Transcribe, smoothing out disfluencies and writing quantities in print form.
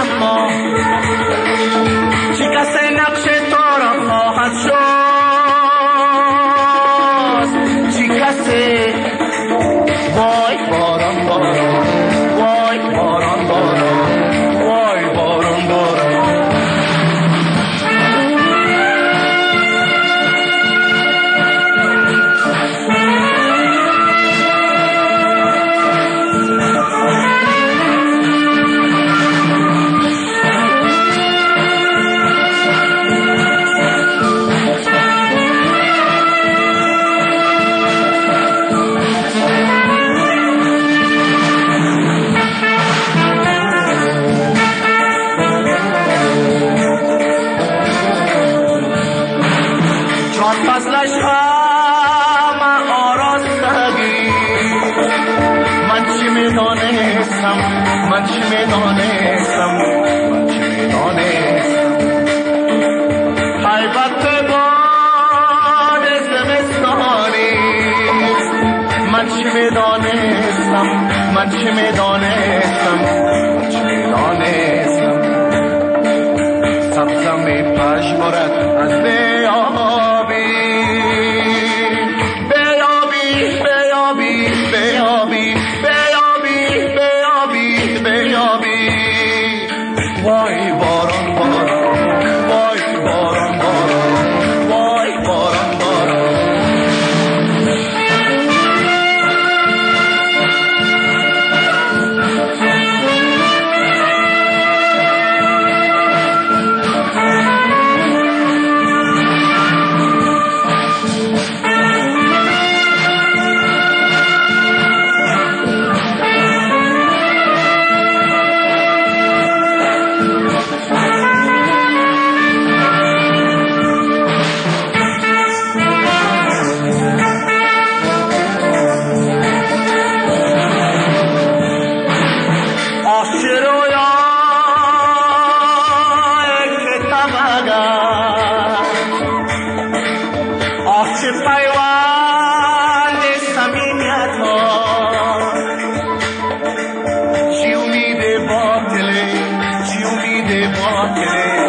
اما شکست نقش تو را خواهد شد شکست وای باران باران وای باران باران وای باران باران فضلش همه آراستگی من چی میدانستم من چی میدانستم من چی میدانستم البته باد زمستانی من چی میدانستم من چی میدانستم من چی میدانستم سبزم میپژمرد از وای باران باران وای باران باران وای باران باران پیوند صمیمیت ها چی امید باطله چی امید باطله